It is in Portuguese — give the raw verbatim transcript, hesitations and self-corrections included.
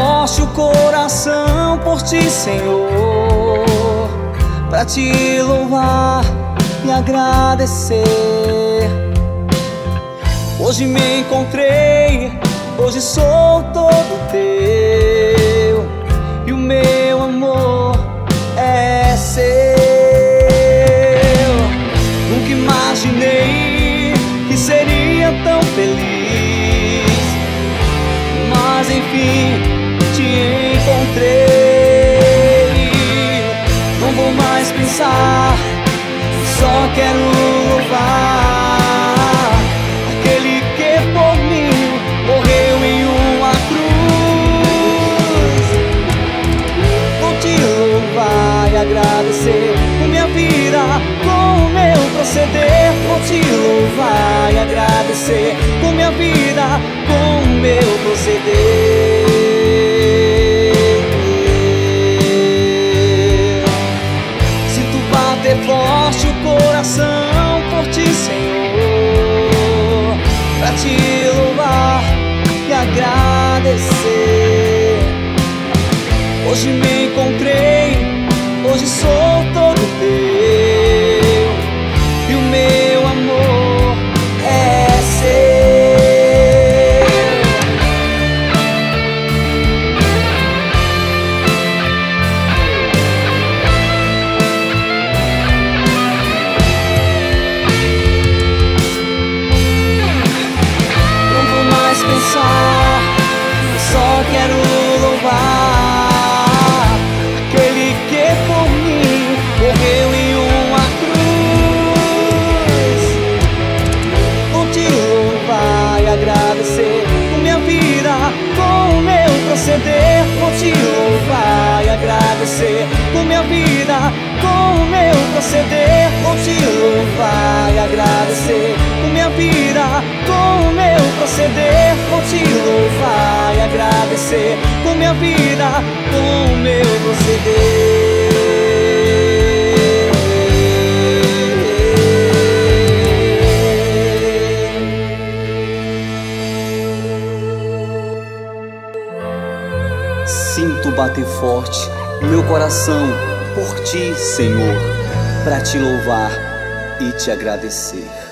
forte o coração por ti, Senhor, pra te louvar e agradecer. Hoje me encontrei, hoje sou todo teu, e o meu amor é seu. Nunca imaginei que seria tão feliz, mas enfim te encontrei. Não vou mais pensar, só quero louvar aquele que por mim morreu em uma cruz. Vou te louvar e agradecer com minha vida, com o meu proceder. Vou te louvar e agradecer com minha vida, com o meu proceder. Sinto bater forte o coração por ti, Senhor, pra te louvar e agradecer. Hoje me encontrei, hoje sou todo teu, e o meu amor é pensar, só quero louvar aquele que por mim morreu em uma cruz. Vou te louvar e agradecer com minha vida, com o meu proceder. Vou te louvar e agradecer com minha vida, com o meu proceder. Vou te louvar e agradecer com minha vida, com o meu proceder. Vou te louvar e agradecer com minha vida, com o meu proceder. Sinto bater forte o meu coração por ti, Senhor, pra te louvar e te agradecer.